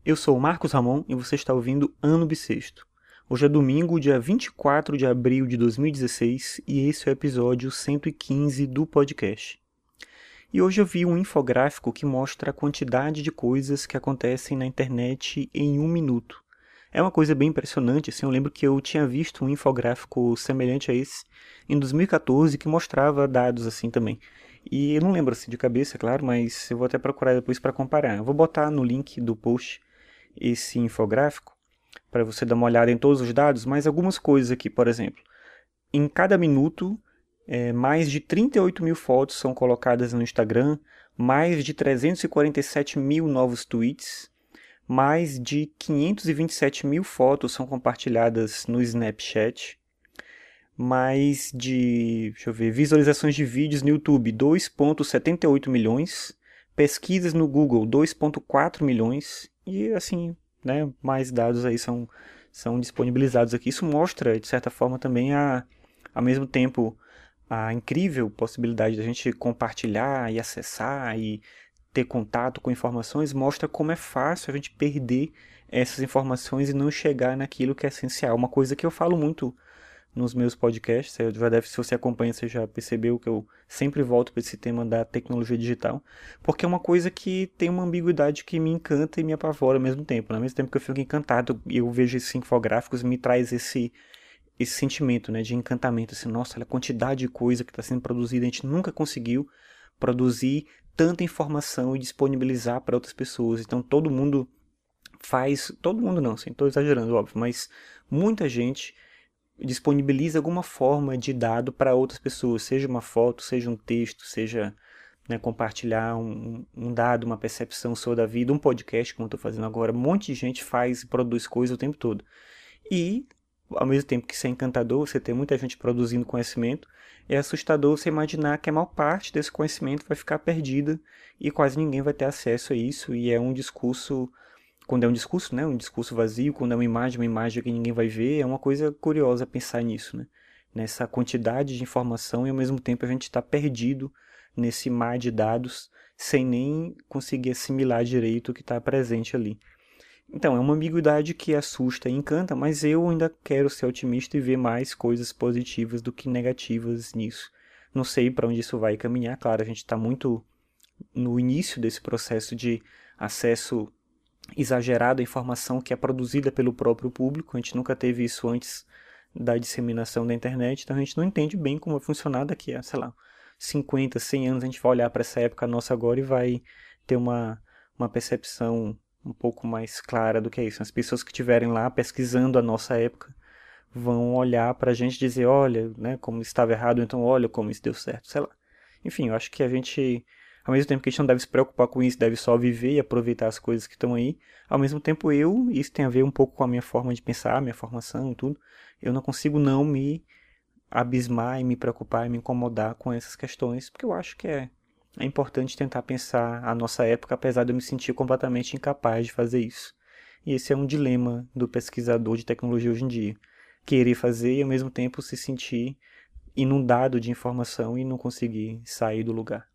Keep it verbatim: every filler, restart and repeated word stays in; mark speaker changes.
Speaker 1: Eu sou o Marcos Ramon e você está ouvindo Ano Bissexto. Hoje é domingo, dia vinte e quatro de abril de dois mil e dezesseis, e esse é o episódio cento e quinze do podcast. E hoje eu vi um infográfico que mostra a quantidade de coisas que acontecem na internet em um minuto. É uma coisa bem impressionante, assim, eu lembro que eu tinha visto um infográfico semelhante a esse em dois mil e quatorze que mostrava dados assim também. E eu não lembro assim de cabeça, é claro, mas eu vou até procurar depois para comparar. Eu vou botar no link do post esse infográfico para você dar uma olhada em todos os dados, mas algumas coisas aqui, por exemplo. Em cada minuto, é, mais de trinta e oito mil fotos são colocadas no Instagram, mais de trezentos e quarenta e sete mil novos tweets, mais de quinhentos e vinte e sete mil fotos são compartilhadas no Snapchat, mais de, deixa eu ver, visualizações de vídeos no YouTube, dois vírgula setenta e oito milhões, pesquisas no Google, dois vírgula quatro milhões, e assim, né, mais dados aí são, são disponibilizados aqui. Isso mostra, de certa forma, também a, ao mesmo tempo, a incrível possibilidade da gente compartilhar e acessar e ter contato com informações, mostra como é fácil a gente perder essas informações e não chegar naquilo que é essencial. Uma coisa que eu falo muito nos meus podcasts, você já deve, se você acompanha, você já percebeu que eu sempre volto para esse tema da tecnologia digital, porque é uma coisa que tem uma ambiguidade que me encanta e me apavora ao mesmo tempo. Né? Ao mesmo tempo que eu fico encantado e eu vejo esses infográficos, me traz esse, esse sentimento, né, de encantamento, assim, nossa, olha a quantidade de coisa que está sendo produzida, a gente nunca conseguiu produzir tanta informação e disponibilizar para outras pessoas. Então todo mundo faz, todo mundo não, assim, estou exagerando, óbvio, mas muita gente disponibiliza alguma forma de dado para outras pessoas, seja uma foto, seja um texto, seja, né, compartilhar um, um dado, uma percepção sua da vida, um podcast, como eu estou fazendo agora. Um monte de gente faz e produz coisa o tempo todo. E, ao mesmo tempo que isso é encantador, você ter muita gente produzindo conhecimento, é assustador você imaginar que a maior parte desse conhecimento vai ficar perdida e quase ninguém vai ter acesso a isso, e é um discurso, quando é um discurso, né, um discurso vazio, quando é uma imagem, uma imagem que ninguém vai ver, é uma coisa curiosa pensar nisso, né? Nessa quantidade de informação e ao mesmo tempo a gente está perdido nesse mar de dados sem nem conseguir assimilar direito o que está presente ali. Então, é uma ambiguidade que assusta e encanta, mas eu ainda quero ser otimista e ver mais coisas positivas do que negativas nisso. Não sei para onde isso vai caminhar, claro, a gente está muito no início desse processo de acesso exagerado à informação que é produzida pelo próprio público, a gente nunca teve isso antes da disseminação da internet, então a gente não entende bem como vai funcionar daqui a, sei lá, cinquenta, cem anos, a gente vai olhar para essa época nossa agora e vai ter uma, uma percepção um pouco mais clara do que é isso. As pessoas que estiverem lá pesquisando a nossa época vão olhar para a gente e dizer, olha, né, como estava errado, então olha como isso deu certo, sei lá. Enfim, eu acho que a gente, ao mesmo tempo que a gente não deve se preocupar com isso, deve só viver e aproveitar as coisas que estão aí, ao mesmo tempo eu, isso tem a ver um pouco com a minha forma de pensar, minha formação e tudo, eu não consigo não me abismar e me preocupar e me incomodar com essas questões, porque eu acho que é, é importante tentar pensar a nossa época, apesar de eu me sentir completamente incapaz de fazer isso. E esse é um dilema do pesquisador de tecnologia hoje em dia. Querer fazer e ao mesmo tempo se sentir inundado de informação e não conseguir sair do lugar.